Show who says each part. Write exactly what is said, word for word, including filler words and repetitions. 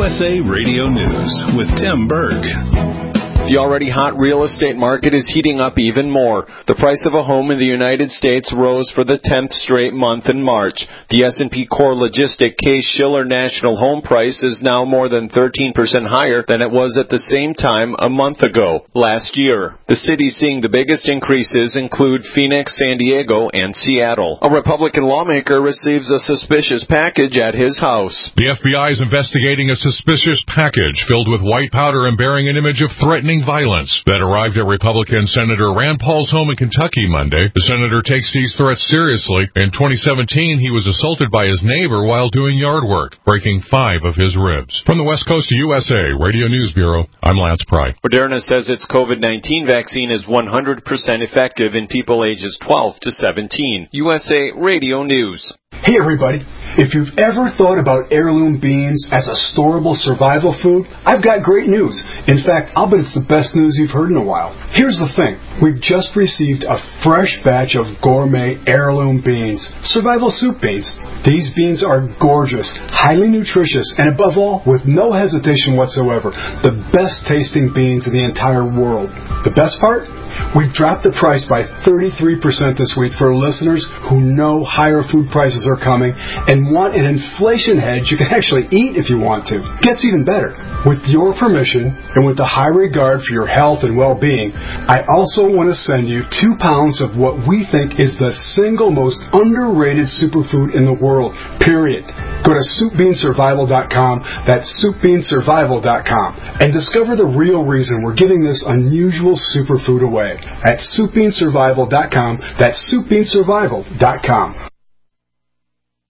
Speaker 1: S A Radio News with Tim Berg.
Speaker 2: The already hot real estate market is heating up even more. The price of a home in the United States rose for the tenth straight month in March. The S and P Core Logistic Case-Shiller National Home Price is now more than thirteen percent higher than it was at the same time a month ago, last year. The cities seeing the biggest increases include Phoenix, San Diego, and Seattle. A Republican lawmaker receives a suspicious package at his house.
Speaker 3: The F B I is investigating a suspicious package filled with white powder and bearing an image of threatening violence that arrived at Republican Senator Rand Paul's home in Kentucky Monday. The senator takes these threats seriously. In twenty seventeen, he was assaulted by his neighbor while doing yard work, breaking five of his ribs. From the West Coast to U S A Radio News Bureau, I'm Lance Pry.
Speaker 2: Moderna says its COVID nineteen vaccine is one hundred percent effective in people ages twelve to seventeen. U S A Radio News.
Speaker 4: Hey everybody, if you've ever thought about heirloom beans as a storable survival food, I've got great news. In fact, I'll bet it's the best news you've heard in a while. Here's the thing. We've just received a fresh batch of gourmet heirloom beans, survival soup beans. These beans are gorgeous, highly nutritious, and above all, with no hesitation whatsoever, the best tasting beans in the entire world. The best part? We've dropped the price by thirty-three percent this week for listeners who know higher food prices are coming and want an inflation hedge you can actually eat if you want to. Gets even better. With your permission and with the high regard for your health and well-being, I also want to send you two pounds of what we think is the single most underrated superfood in the world, period. Go to soup bean survival dot com, that's soup bean survival dot com, and discover the real reason we're giving this unusual superfood away at soup bean survival dot com, that's soup bean survival dot com.